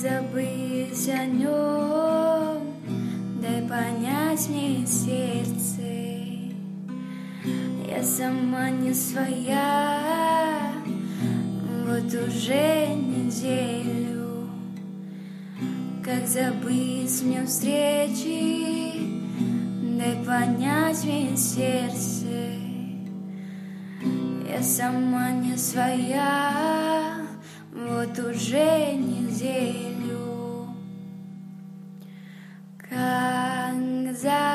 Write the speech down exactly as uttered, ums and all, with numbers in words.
забыть о нем, дай понять мне сердце. Я сама не своя, вот уже неделю. Как забыть мне встречи, дай понять мне сердце. Я сама не своя, вот уже неделю. Как